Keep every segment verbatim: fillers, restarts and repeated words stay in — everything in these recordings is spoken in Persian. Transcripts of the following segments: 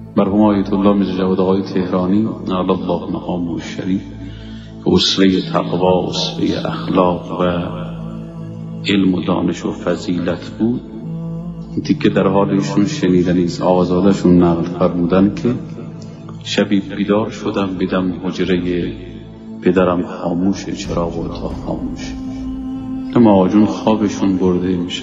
مرحوم آیت الله میرزا جواد آقای تهرانی علی الله مقامه الشریف که اسوه تقوا، اسوه اخلاق و علم و دانش و فضیلت بود، دیگه در حال ایشون شنیدن نیست. آقازاده‌شون نقل فرمودن که شبی بیدار شدم دیدم حجره پدرم خاموشه، چراغ اتاق خاموشه. اما آقا خوابشون برده میشه.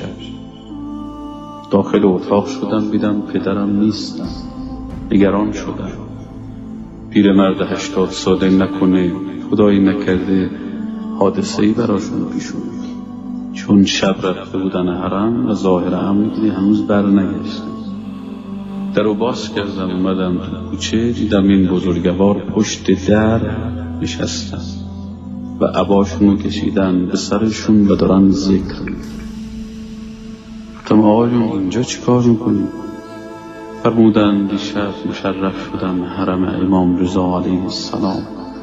داخل اتاق شدم دیدم پدرم نیستم. نگران شدم. پیرمرد هشتاد ساله نکنه خدایی نکرده حادثه‌ای براشون پیش اومد، چون شب رفته بودن حرم و ظاهر امر دیدی هنوز بر نگشتم. درو باز کردم اومدم تو کوچه، دیدم این بزرگوار پشت در نشستن و عباشونو کشیدن به سرشون و دارن ذکر میکنن. گفتم آقا جون اینجا چی کار میکنی؟ فرمودن دیشب مشرف شدم حرم امام رضا علیه السلام،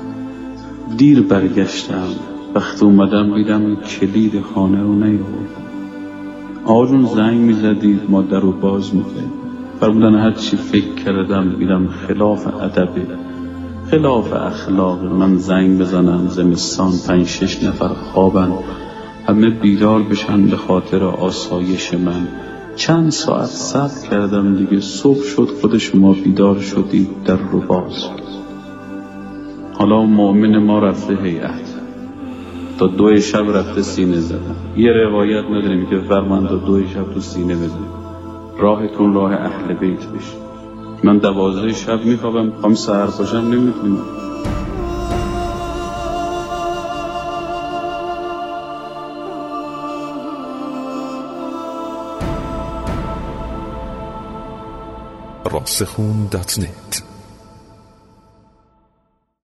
دیر برگشتم، وقت اومدم دیدم کلید خانه رو نیاوردم. آقا جون زنگ میزدید ما در رو باز میکردیم. فرمودن هر چی فکر کردم دیدم خلاف ادبه، خلاف اخلاق من زنگ بزنم زمستان پنج شش نفر خوابن همه بیدار بشن به خاطر آسایش من. چند ساعت صبر کردم دیگه، صبح شد خود شما بیدار شدید در رو باز. حالا مؤمن ما رفته هیئت، تا دو شب رفته سینه زدن. یه روایت نداریم که فرمان تا دو شب تو سینه بزنید. راهتون راه اهل بیت بشه. من دوازده شب میخوابم، خواهم سحر باشم نمیتونم. راسخون دات نت